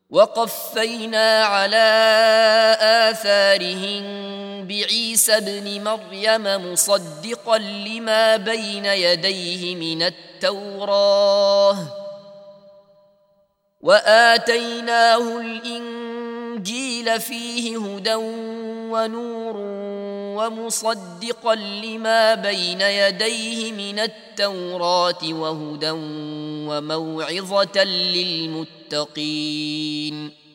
وقفينا على آثارهم بعيسى ابن مريم مصدقا لما بين يديه من التوراة وآتيناه الإنجيل فيه هدى ونور ومصدقا لما بين يديه من التوراة وهدى وموعظة للمتقين